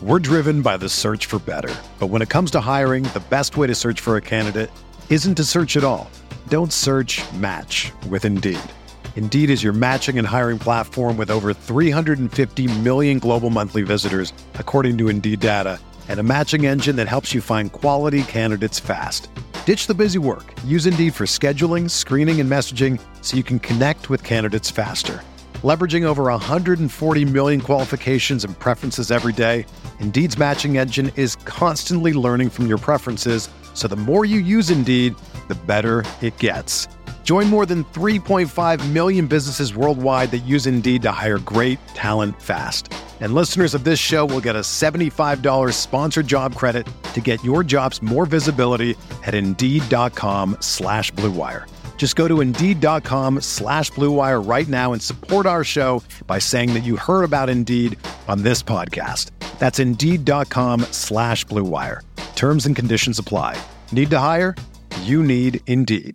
We're driven by the search for better. But when it comes to hiring, the best way to search for a candidate isn't to search at all. Don't search, match with Indeed. Indeed is your matching and hiring platform with over 350 million global monthly visitors, according to Indeed data, and a matching engine that helps you find quality candidates fast. Ditch the busy work. Use Indeed for scheduling, screening, and messaging so you can connect with candidates faster. Leveraging over 140 million qualifications and preferences every day, Indeed's matching engine is constantly learning from your preferences, so the more you use Indeed, the better it gets. Join more than 3.5 million businesses worldwide that use Indeed to hire great talent fast. And listeners of this show will get a $75 sponsored job credit to get your jobs more visibility at Indeed.com/Blue Wire. Just go to Indeed.com/Blue Wire right now and support our show by saying that you heard about Indeed on this podcast. That's Indeed.com/Blue Wire. Terms and conditions apply. Need to hire? You need Indeed.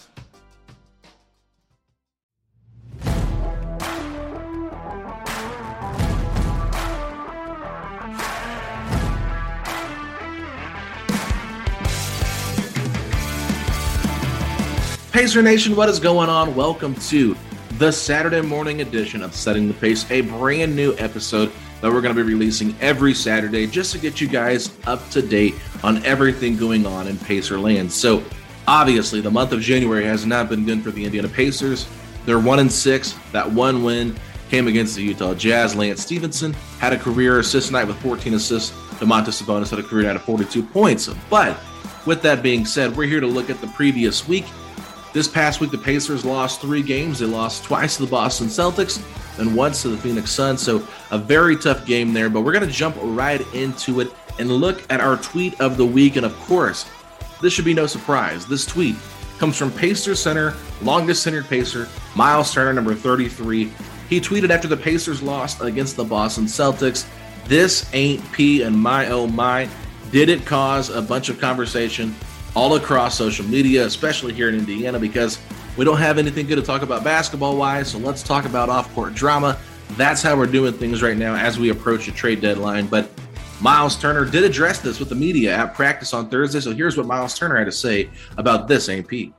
Pacer Nation, what is going on? Welcome to the Saturday morning edition of Setting the Pace, a brand new episode that we're going to be releasing every Saturday just to get you guys up to date on everything going on in Pacer land. So obviously the month of January has not been good for the Indiana Pacers. They're 1-6. That one win came against the Utah Jazz. Lance Stevenson had a career assist night with 14 assists. Domantas Sabonis had a career night of 42 points. But with that being said, we're here to look at the previous week. This past week, the Pacers lost 3 games. They lost twice to the Boston Celtics and once to the Phoenix Suns. So a very tough game there, but we're going to jump right into it and look at our tweet of the week. And of course, this should be no surprise. This tweet comes from Pacers center, longest tenured Pacer, Miles Turner, number 33. He tweeted after the Pacers lost against the Boston Celtics, "This ain't P and my oh my." Did it cause a bunch of conversation all across social media, especially here in Indiana, because we don't have anything good to talk about basketball-wise, so let's talk about off-court drama. That's how we're doing things right now as we approach a trade deadline. But Miles Turner did address this with the media at practice on Thursday, so here's what Miles Turner had to say about this AP.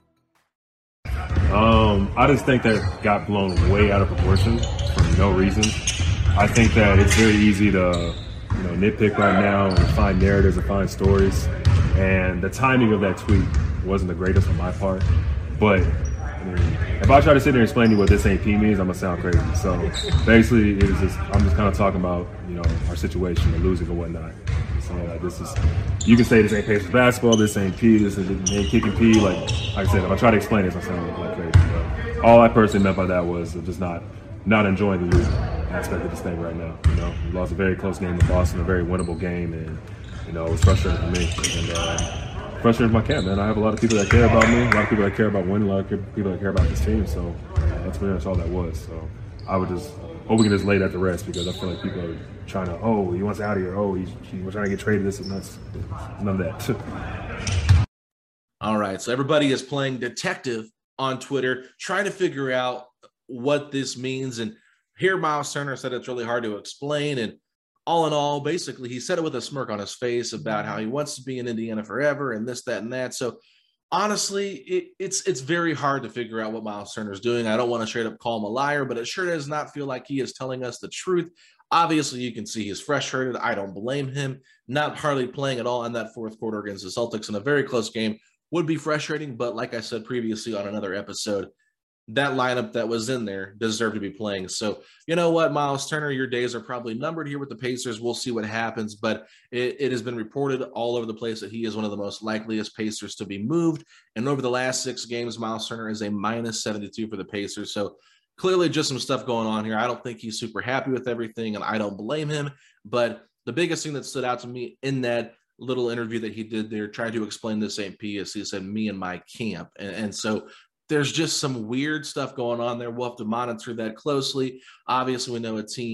I just think that got blown way out of proportion for no reason. I think that it's very easy to nitpick right now and find narratives and find stories. And the timing of that tweet wasn't the greatest on my part. But if I try to sit there and explain to you what this ain't P means, I'm gonna sound crazy. So basically, I'm just kind of talking about our situation, the losing or whatnot. So this is, you can say this ain't Pacers basketball, this ain't P, this ain't kicking P. Like I said, if I try to explain this, I sound like crazy. But all I personally meant by that was just not enjoying the losing aspect of this thing right now. We lost a very close game to Boston, a very winnable game, and it was frustrating for me and frustrating for my camp, man. I have a lot of people that care about me, a lot of people that care about winning, a lot of people that care about this team. So that's pretty much all that was. So I would just hope we can just lay that to rest, because I feel like people are trying to, he wants out of here. He's trying to get traded. This and that's none of that. All right. So everybody is playing detective on Twitter, trying to figure out what this means. And here Miles Turner said it's really hard to explain. And all in all, basically, he said it with a smirk on his face about how he wants to be in Indiana forever and this, that, and that. So honestly, it's very hard to figure out what Miles Turner is doing. I don't want to straight up call him a liar, but it sure does not feel like he is telling us the truth. Obviously, you can see he's frustrated. I don't blame him. Not hardly playing at all in that fourth quarter against the Celtics in a very close game would be frustrating. But like I said previously on another episode, that lineup that was in there deserved to be playing. So you know what, Miles Turner, your days are probably numbered here with the Pacers. We'll see what happens, but it has been reported all over the place that he is one of the most likeliest Pacers to be moved. And over the last 6 games, Miles Turner is a minus 72 for the Pacers. So clearly just some stuff going on here. I don't think he's super happy with everything, and I don't blame him. But the biggest thing that stood out to me in that little interview that he did there, trying to explain this St. P, is he said, "Me and my camp." And so there's just some weird stuff going on there. We'll have to monitor that closely. Obviously, we know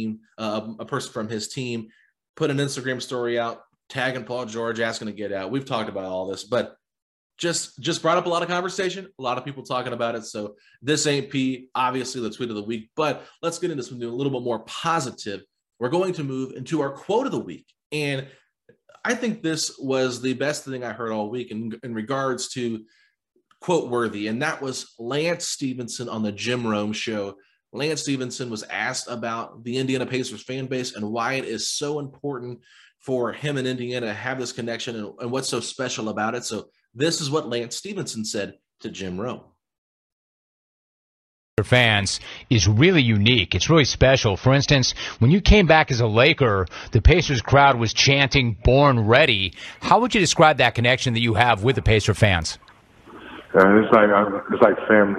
a person from his team put an Instagram story out, tagging Paul George, asking to get out. We've talked about all this, but just brought up a lot of conversation, a lot of people talking about it. So this ain't P, obviously the tweet of the week, but let's get into something a little bit more positive we're going to move into our quote of the week. And I think this was the best thing I heard all week in regards to quote worthy. And that was Lance Stephenson on the Jim Rome show. Lance Stephenson was asked about the Indiana Pacers fan base and why it is so important for him and Indiana to have this connection and what's so special about it. So this is what Lance Stephenson said to Jim Rome. Fans is really unique. It's really special. For instance, when you came back as a Laker, the Pacers crowd was chanting "Born Ready." How would you describe that connection that you have with the Pacer fans? It's like family.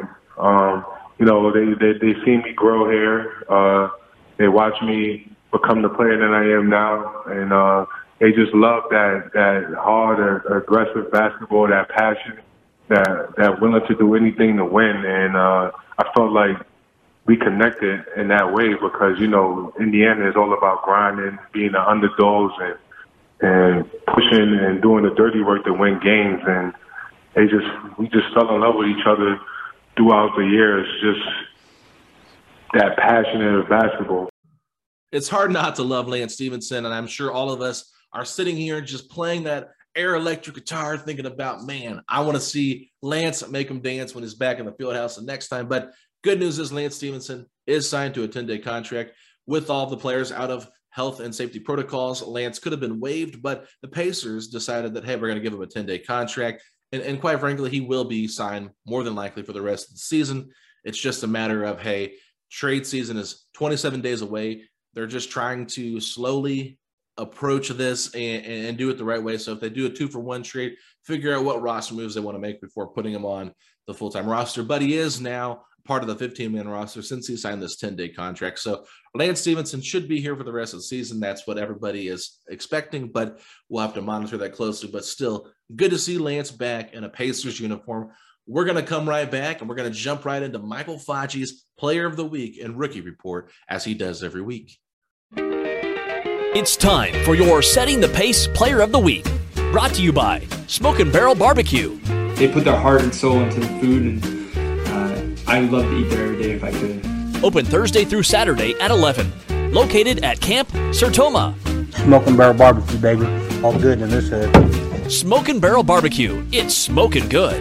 They see me grow here. They watch me become the player that I am now, and they just love that hard, aggressive basketball, that passion, that willing to do anything to win. And I felt like we connected in that way because, Indiana is all about grinding, being the underdogs and pushing and doing the dirty work to win games. And we just fell in love with each other throughout the years, just that passionate of basketball. It's hard not to love Lance Stephenson, and I'm sure all of us are sitting here just playing that air electric guitar thinking about, man, I want to see Lance make him dance when he's back in the field house the next time. But good news is Lance Stephenson is signed to a 10-day contract with all the players out of health and safety protocols. Lance could have been waived, but the Pacers decided that, hey, we're going to give him a 10-day contract. And quite frankly, he will be signed more than likely for the rest of the season. It's just a matter of, hey, trade season is 27 days away. They're just trying to slowly approach this and do it the right way. So if they do a 2-for-1 trade, figure out what roster moves they want to make before putting him on the full-time roster. But he is now part of the 15-man roster since he signed this 10-day contract. So Lance Stephenson should be here for the rest of the season. That's what everybody is expecting, but we'll have to monitor that closely. But still, good to see Lance back in a Pacers uniform. We're going to come right back, and we're going to jump right into Michael Facci's Player of the Week and Rookie Report, as he does every week. It's time for your Setting the Pace Player of the Week, brought to you by Smokin' Barrel Barbecue. They put their heart and soul into the food, and I would love to eat there every day if I could. Open Thursday through Saturday at 11. Located at Camp Sertoma. Smokin' Barrel Barbecue, baby. All good in this head. Smokin' Barrel Barbecue. It's smoking good.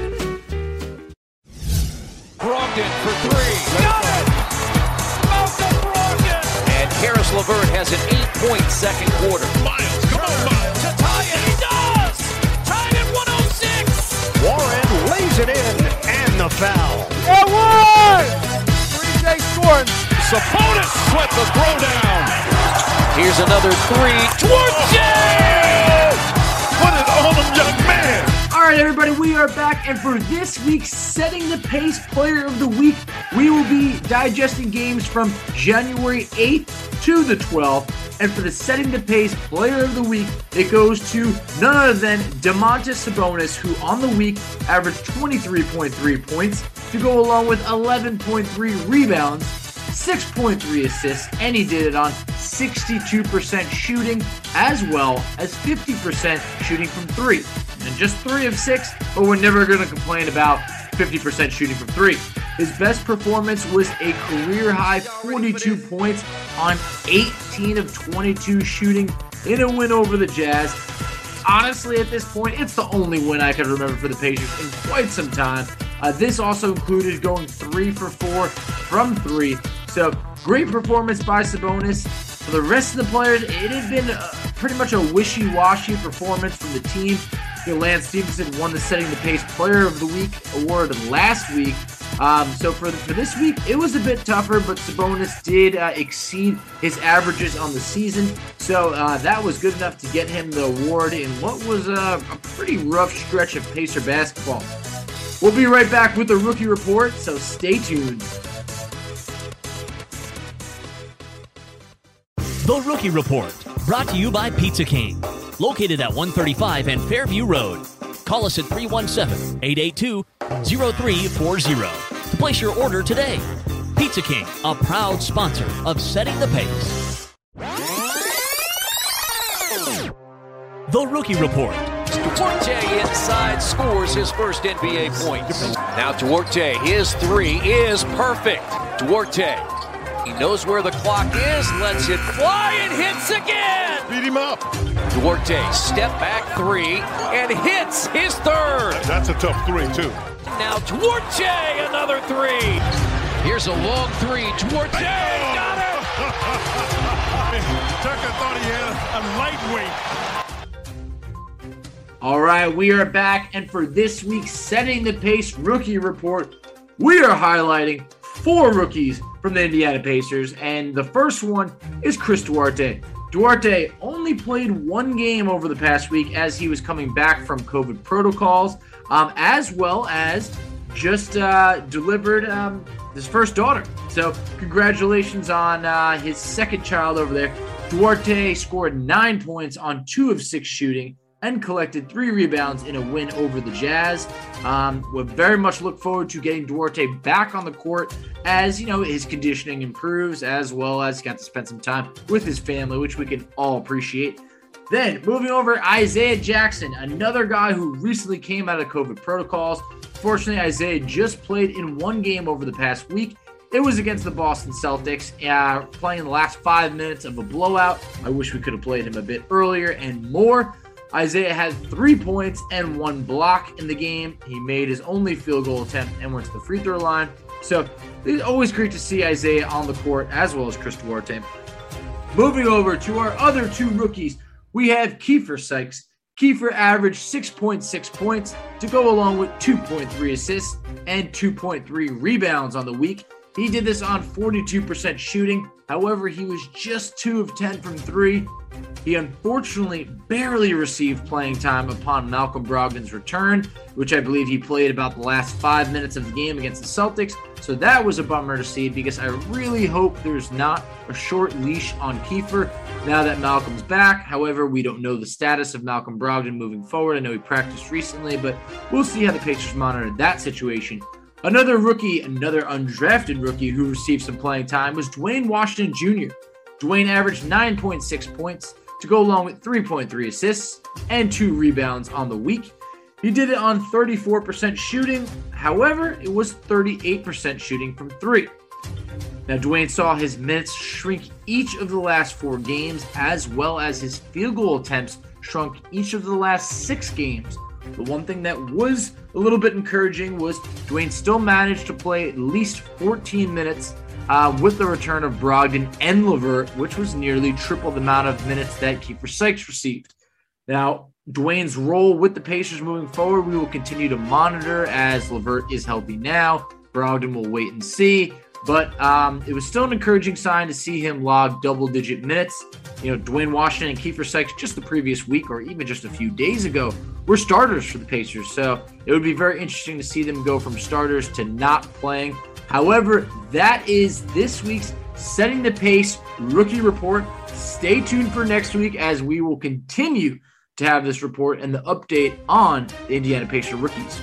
Brogdon for three. Got it! Malcolm Brogdon! And Karis LeVert has an 8-point second quarter. Miles, come on, Miles. To tie it, he does! Tied at 106! Warren lays it in, and the foul. That one! 3J scoring. Sabonis swept the throwdown. Here's another three. Duarte! Put it on him, young man! All right, everybody, we are back, and for this week's Setting the Pace Player of the Week, we will be digesting games from January 8th to the 12th, and for the Setting the Pace Player of the Week, it goes to none other than Domantas Sabonis, who on the week averaged 23.3 points to go along with 11.3 rebounds, 6.3 assists, and he did it on 62% shooting as well as 50% shooting from three. And just 3 of 6, but we're never going to complain about 50% shooting from 3. His best performance was a career-high 42 points on 18 of 22 shooting in a win over the Jazz. Honestly, at this point, it's the only win I can remember for the Pacers in quite some time. This also included going 3 for 4 from 3. So, great performance by Sabonis. For the rest of the players, it had been pretty much a wishy-washy performance from the team. Lance Stephenson won the Setting the Pace Player of the Week award last week. So for this week, it was a bit tougher, but Sabonis did exceed his averages on the season. So that was good enough to get him the award in what was a pretty rough stretch of Pacer basketball. We'll be right back with the Rookie Report, so stay tuned. The Rookie Report, brought to you by Pizza King. Located at 135 and Fairview Road. Call us at 317-882-0340 to place your order today. Pizza King, a proud sponsor of Setting the Pace. The Rookie Report. Duarte inside scores his first NBA point. Now Duarte, his 3 is perfect. Duarte He knows where the clock is, lets it fly, and hits again! Beat him up. Duarte, step back three, and hits his third! That's a tough three, too. Now Duarte, another three! Here's a long three, Duarte, got it! Tucker thought he had a lightweight. All right, we are back, and for this week's Setting the Pace Rookie Report, we are highlighting 4 rookies from the Indiana Pacers, and the first one is Chris Duarte. Duarte only played 1 game over the past week as he was coming back from COVID protocols, as well as just delivered his first daughter. So congratulations on his second child over there. Duarte scored 9 points on 2 of 6 shooting and collected 3 rebounds in a win over the Jazz. We very much look forward to getting Duarte back on the court as, his conditioning improves, as well as he got to spend some time with his family, which we can all appreciate. Then, moving over, Isaiah Jackson, another guy who recently came out of COVID protocols. Fortunately, Isaiah just played in 1 game over the past week. It was against the Boston Celtics, playing the last 5 minutes of a blowout. I wish we could have played him a bit earlier and more. Isaiah had 3 points and 1 block in the game. He made his only field goal attempt and went to the free throw line. So it's always great to see Isaiah on the court, as well as Chris Duarte. Moving over to our other 2 rookies, we have Kiefer Sykes. Kiefer averaged 6.6 points to go along with 2.3 assists and 2.3 rebounds on the week. He did this on 42% shooting. However, he was just 2 of 10 from 3. He unfortunately barely received playing time upon Malcolm Brogdon's return, which I believe he played about the last 5 minutes of the game against the Celtics. So that was a bummer to see, because I really hope there's not a short leash on Kiefer now that Malcolm's back. However, we don't know the status of Malcolm Brogdon moving forward. I know he practiced recently, but we'll see how the Pacers monitor that situation. Another rookie, another undrafted rookie who received some playing time was Dwayne Washington Jr. Dwayne averaged 9.6 points to go along with 3.3 assists and 2 rebounds on the week. He did it on 34% shooting. However, it was 38% shooting from 3. Now, Dwayne saw his minutes shrink each of the last 4 games, as well as his field goal attempts shrunk each of the last 6 games. The one thing that was a little bit encouraging was Dwayne still managed to play at least 14 minutes with the return of Brogdon and LeVert, which was nearly triple the amount of minutes that Kiefer Sykes received. Now, Dwayne's role with the Pacers moving forward, we will continue to monitor as LeVert is healthy now. Brogdon will wait and see. But it was still an encouraging sign to see him log double-digit minutes. Dwayne Washington and Kiefer Sykes just the previous week, or even just a few days ago, were starters for the Pacers. So it would be very interesting to see them go from starters to not playing. However, that is this week's Setting the Pace Rookie Report. Stay tuned for next week as we will continue to have this report and the update on the Indiana Pacers rookies.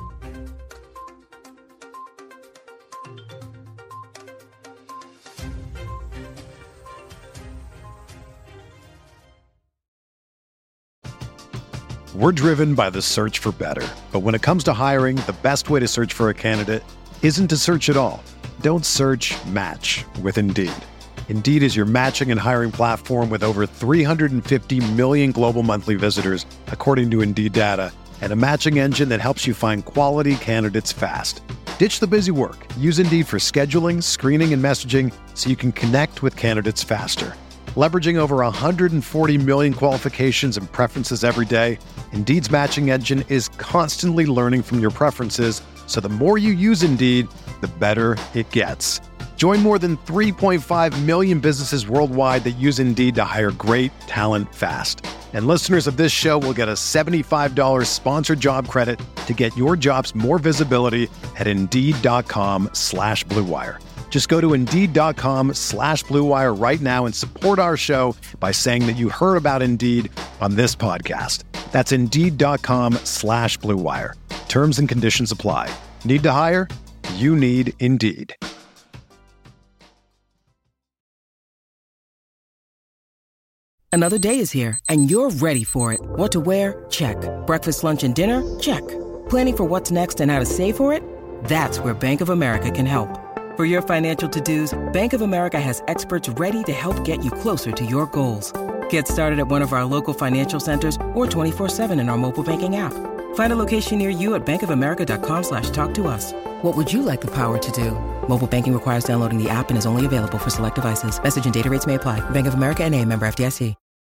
We're driven by the search for better. But when it comes to hiring, the best way to search for a candidate isn't to search at all. Don't search, match with Indeed. Indeed is your matching and hiring platform with over 350 million global monthly visitors, according to Indeed data, and a matching engine that helps you find quality candidates fast. Ditch the busy work. Use Indeed for scheduling, screening, and messaging so you can connect with candidates faster. Leveraging over 140 million qualifications and preferences every day, Indeed's matching engine is constantly learning from your preferences, so the more you use Indeed, the better it gets. Join more than 3.5 million businesses worldwide that use Indeed to hire great talent fast. And listeners of this show will get a $75 sponsored job credit to get your jobs more visibility at Indeed.com/Blue Wire. Just go to Indeed.com/Blue Wire right now and support our show by saying that you heard about Indeed on this podcast. That's Indeed.com/Blue Wire. Terms and conditions apply. Need to hire? You need Indeed. Another day is here, and you're ready for it. What to wear? Check. Breakfast, lunch, and dinner? Check. Planning for what's next and how to save for it? That's where Bank of America can help. For your financial to-dos, Bank of America has experts ready to help get you closer to your goals. Get started at one of our local financial centers or 24/7 in our mobile banking app. Find a location near you at bankofamerica.com/talktous. What would you like the power to do? Mobile banking requires downloading the app and is only available for select devices. Message and data rates may apply. Bank of America NA, member FDIC.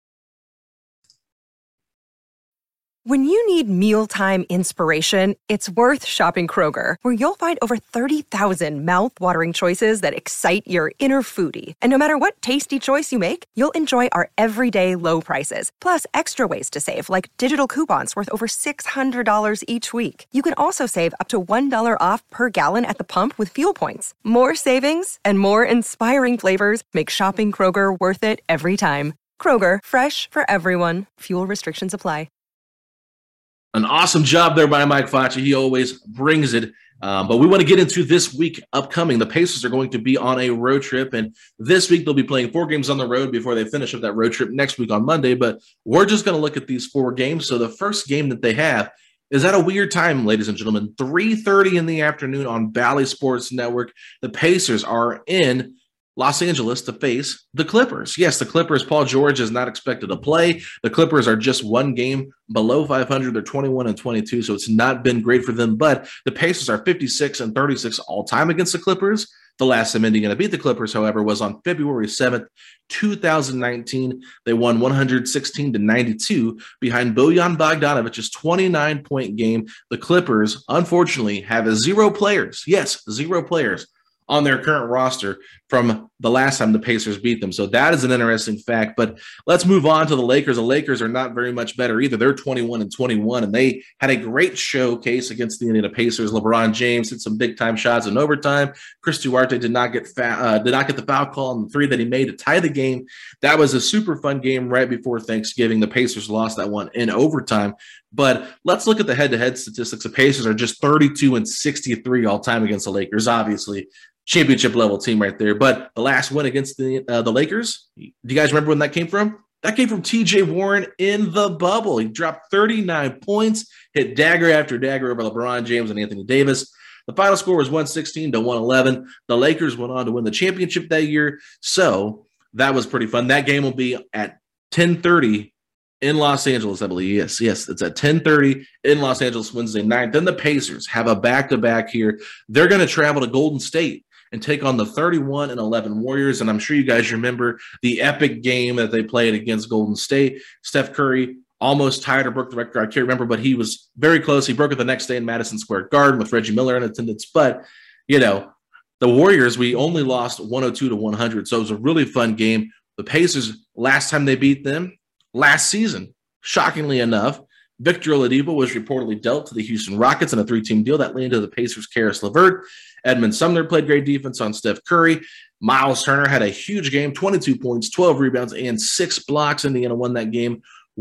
When you need mealtime inspiration, it's worth shopping Kroger, where you'll find over 30,000 mouth-watering choices that excite your inner foodie. And no matter what tasty choice you make, you'll enjoy our everyday low prices, plus extra ways to save, like digital coupons worth over $600 each week. You can also save up to $1 off per gallon at the pump with fuel points. More savings and more inspiring flavors make shopping Kroger worth it every time. Kroger, fresh for everyone. Fuel restrictions apply. An awesome job there by Mike Faccia. He always brings it. But we want to get into this week upcoming. The Pacers are going to be on a road trip, and this week they'll be playing 4 games on the road before they finish up that road trip next week on Monday. But we're just going to look at these 4 games. So the first game that they have is at a weird time, ladies and gentlemen, 3:30 in the afternoon on Bally Sports Network. The Pacers are in Los Angeles to face the Clippers. Yes, the Clippers, Paul George is not expected to play. The Clippers are just 1 game below 500. They're 21-22, so it's not been great for them. But the Pacers are 56-36 all-time against the Clippers. The last time Indiana beat the Clippers, however, was on February 7th, 2019. They won 116-92 behind Bojan Bogdanovic's 29-point game. The Clippers, unfortunately, have 0 players. Yes, 0 players on their current roster from the last time the Pacers beat them. So that is an interesting fact. But let's move on to the Lakers. The Lakers are not very much better either. They're 21-21, and they had a great showcase against the Indiana Pacers. LeBron James hit some big-time shots in overtime. Chris Duarte did not get the foul call on the 3 that he made to tie the game. That was a super fun game right before Thanksgiving. The Pacers lost that one in overtime. But let's look at the head-to-head statistics. The Pacers are just 32-63 all-time against the Lakers, obviously. Championship level team right there. But the last win against the Lakers, do you guys remember when that came from? That came from TJ Warren in the bubble. He dropped 39 points, hit dagger after dagger over LeBron James and Anthony Davis. The final score was 116-111. The Lakers went on to win the championship that year. So that was pretty fun. That game will be at 10:30 in Los Angeles, I believe. Yes, it's at 10:30 in Los Angeles Wednesday night. Then the Pacers have a back-to-back here. They're going to travel to Golden State and take on the 31-11 Warriors. And I'm sure you guys remember the epic game that they played against Golden State. Steph Curry almost tied or broke the record. I can't remember, but he was very close. He broke it the next day in Madison Square Garden with Reggie Miller in attendance. But, the Warriors, we only lost 102-100. So it was a really fun game. The Pacers, last time they beat them, last season, shockingly enough, Victor Oladipo was reportedly dealt to the Houston Rockets in a 3-team deal that landed the Pacers' Karis LeVert. Edmund Sumner played great defense on Steph Curry. Miles Turner had a huge game, 22 points, 12 rebounds, and 6 blocks. Indiana won that game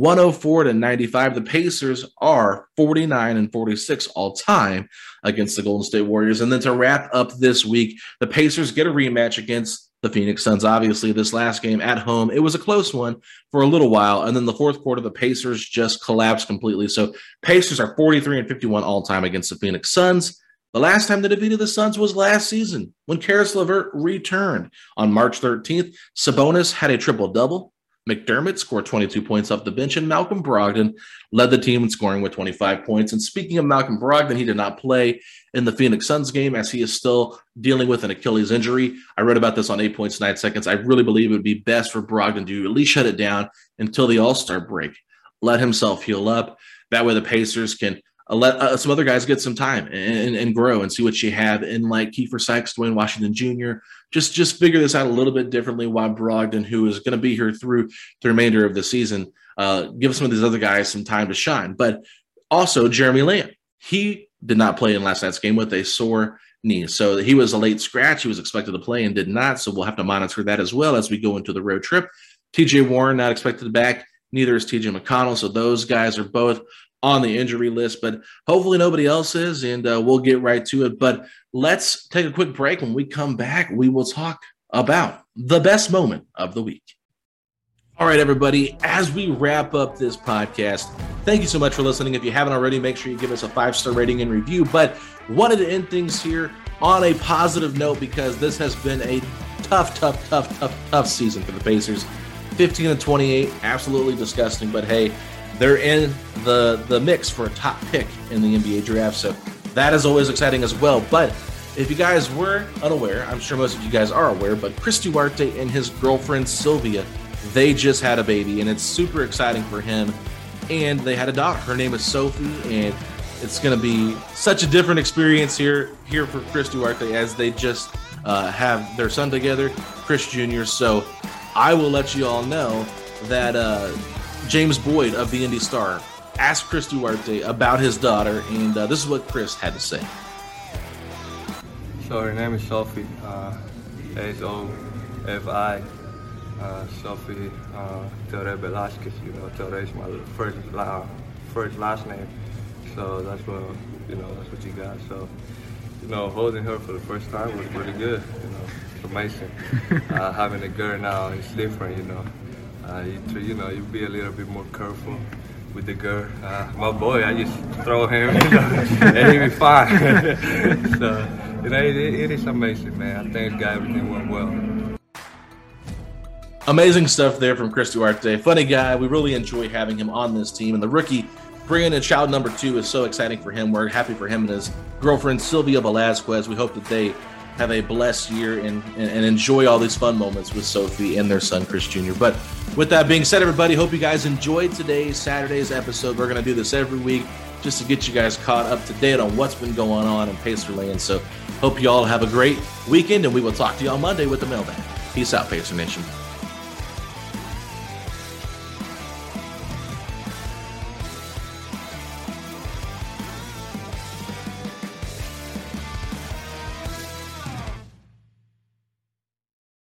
104-95. The Pacers are 49-46 all time against the Golden State Warriors. And then to wrap up this week, the Pacers get a rematch against the Phoenix Suns. Obviously, this last game at home, it was a close one for a little while. And then the fourth quarter, the Pacers just collapsed completely. So Pacers are 43-51 all time against the Phoenix Suns. The last time they defeated the Suns was last season when Karis LeVert returned. On March 13th, Sabonis had a triple-double. McDermott scored 22 points off the bench, and Malcolm Brogdon led the team in scoring with 25 points. And speaking of Malcolm Brogdon, he did not play in the Phoenix Suns game as he is still dealing with an Achilles injury. I read about this on 8 Points, 9 Seconds. I really believe it would be best for Brogdon to at least shut it down until the All-Star break. Let himself heal up. That way the Pacers can let some other guys get some time and grow and see what you have in like Kiefer Sykes, Dwayne Washington Jr. Just figure this out a little bit differently while Brogdon, who is going to be here through the remainder of the season, give some of these other guys some time to shine. But also Jeremy Lamb, he did not play in last night's game with a sore knee. So he was a late scratch. He was expected to play and did not. So we'll have to monitor that as well as we go into the road trip. TJ Warren not expected back. Neither is TJ McConnell. So those guys are both on the injury list, but hopefully nobody else is, and we'll get right to it. But let's take a quick break. When we come back, we will talk about the best moment of the week. All right, everybody, as we wrap up this podcast, Thank you so much for listening. If you haven't already, make sure you give us a 5-star rating and review. But wanted to end things here on a positive note because this has been a tough season for the Pacers. 15-28, absolutely disgusting. But hey, they're in the mix for a top pick in the NBA draft. So that is always exciting as well. But if you guys were unaware, I'm sure most of you guys are aware, but Chris Duarte and his girlfriend Sylvia, they just had a baby, and it's super exciting for him. And they had a daughter. Her name is Sophie, and it's going to be such a different experience here for Chris Duarte as they just have their son together, Chris Jr. So I will let you all know that James Boyd of the Indy Star asked Chris Duarte about his daughter, and this is what Chris had to say. So her name is Sophie, S-O-F-I. Sophie Teore Velasquez, Teore is my first last name, so that's what you got. So, holding her for the first time was really good. It's amazing. Having a girl now is different. You be a little bit more careful with the girl. My boy, I just throw him, and he'll be fine. So, it is amazing, man. I thank God everything went well. Amazing stuff there from Chris Duarte. Funny guy. We really enjoy having him on this team. And the rookie, bringing in child number 2, is so exciting for him. We're happy for him and his girlfriend, Sylvia Velasquez. We hope that they have a blessed year and enjoy all these fun moments with Sophie and their son, Chris Jr. But with that being said, everybody, hope you guys enjoyed Saturday's episode. We're going to do this every week just to get you guys caught up to date on what's been going on in Pacerland. So hope you all have a great weekend, and we will talk to you on Monday with the mailbag. Peace out, Pacer Nation.